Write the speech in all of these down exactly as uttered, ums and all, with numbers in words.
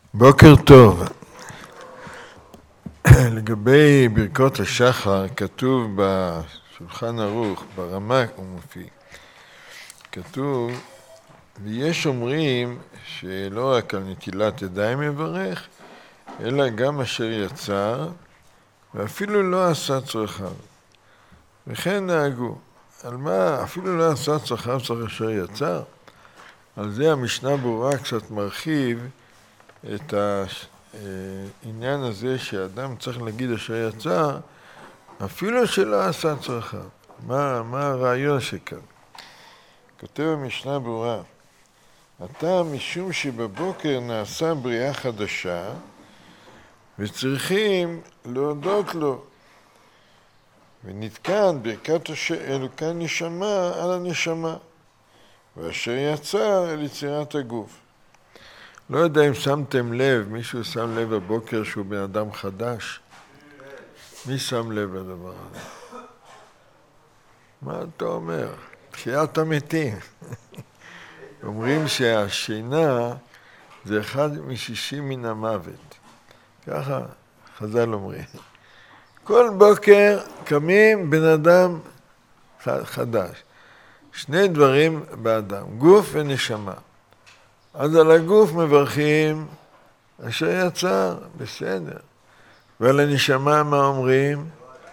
בוקר טוב. לגבי ברכות השחר, כתוב בשולחן ערוך, ברמה הוא מופיע, כתוב, ויש אומרים שלא רק על נטילת ידיים מברך, אלא גם אשר יצר, ואפילו לא עשה צרכיו. וכן נהגו. על מה? אפילו לא עשה צרכיו צריך אשר יצר. על זה המשנה ברורה קצת מרחיב את העניין הזה שאדם צריך להגיד אשר יצר, אפילו שלא עשה צרכיו. מה, מה הרעיון שכאן? כותב המשנה ברורה, אתה משום שבבוקר נעשה בריאה חדשה, וצריכים להודות לו. ונתקן ברכת אלוקי נשמה על הנשמה, ואשר יצר על יצירת הגוף. לא יודע אם שמתם לב, מישהו שם לב בבוקר שהוא בן אדם חדש? מי שם לב לדבר הזה? מה אתה אומר? תחיית המתים. אומרים שהשינה זה אחד משישים מן המוות. ככה חז"ל אומרים. כל בוקר קמים בן אדם חדש. שני דברים באדם, גוף ונשמה. אז על הגוף מברכים אשר יצר, בסדר. ועל הנשמה מה אומרים?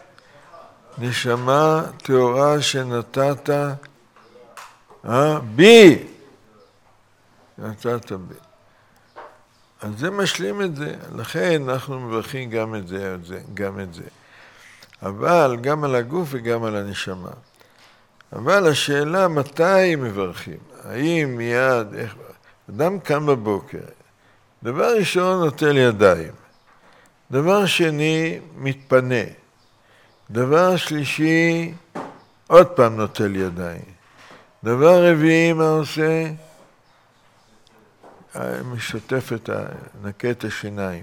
נשמה תאורה שנתת אה? בי. נתת בי. אז זה משלים את זה. לכן אנחנו מברכים גם את זה, גם את זה. אבל גם על הגוף וגם על הנשמה. אבל השאלה מתי מברכים? האם מיד, איך... אדם קם בבוקר, דבר ראשון נוטל ידיים, דבר שני מתפנה, דבר שלישי עוד פעם נוטל ידיים, דבר רביעי מה עושה? משתף את ה... נקה את השיניים,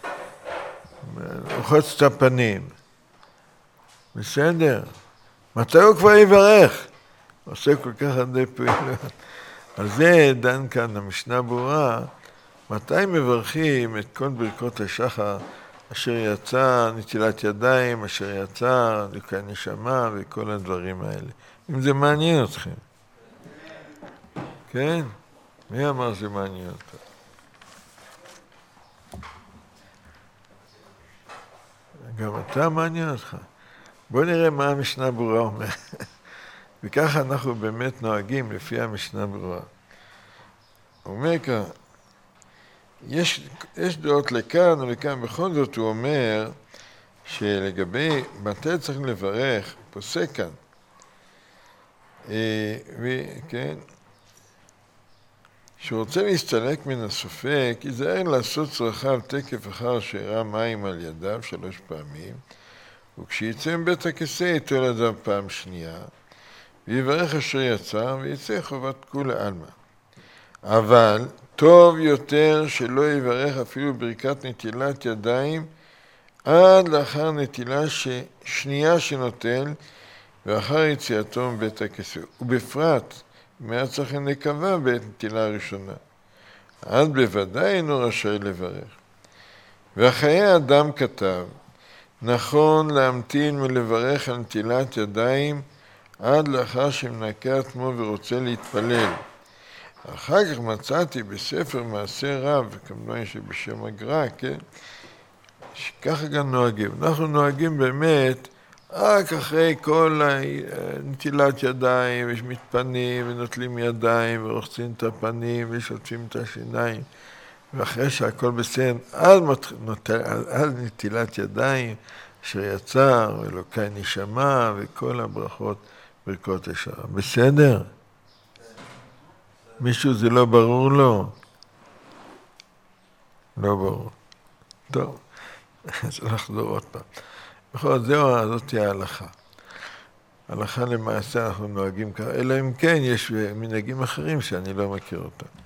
רוחץ את הפנים, בסדר? מתי הוא כבר יברך? עושה כל כך הרבה פעילות. על זה דן כאן המשנה ברורה, מתי מברכים את כל ברכות השחר אשר יצא נטילת ידיים, אשר יצא אלוקי נשמה וכל הדברים האלה. אם זה מעניין אתכם. כן? מי אמר זה מעניין אותך? גם אתה מעניין אותך. בוא נראה מה המשנה ברורה אומר. וככה אנחנו באמת נוהגים לפי המשנה ברורה. הוא אומר כאן, יש, יש דעות לכאן ולכאן, בכל זאת הוא אומר שלגבי מתי צריך לברך, פוסק כאן. אה, וכן, שהוא רוצה להסתלק מן הספק, ייזהר לעשות צרכיו תקף אחר שירה מים על ידיו שלוש פעמים, וכשיצא מבית הכיסא ייטול ידיו פעם שנייה, ויברך אשר יצר, ויצא חובת כולי עלמא. אבל טוב יותר שלא יברך אפילו ברכת נטילת ידיים, עד לאחר נטילה ש... שנייה שנוטל, ואחר יציאתו מבית הכיסא. ובפרט, אם היה צריך נקבה בעת נטילה הראשונה. עד בוודאי אינו רשאי לברך. והחיי אדם כתב, נכון להמתין ולברך על נטילת ידיים, עד לאחר שמנקה עצמו ורוצה להתפלל. אחר כך מצאתי בספר מעשה רב, כמובן שבשם הגר"א, כן? שככה גם נוהגים. אנחנו נוהגים באמת רק אחרי כל נטילת ידיים, יש מתפנים ונוטלים ידיים ורוחצים את הפנים ושוטפים את השיניים. ואחרי שהכל בסדר, על, נוטל, על, על נטילת ידיים אשר יצר, אלוקי נשמה וכל הברכות ברכות השחר. בסדר? מישהו זה לא ברור לו? לא ברור. טוב, אז נחזור עוד פעם. בכל זאת, זהו, זאת תהיה ההלכה. הלכה למעשה אנחנו נוהגים ככה, אלא אם כן יש מנהגים אחרים שאני לא מכיר אותם.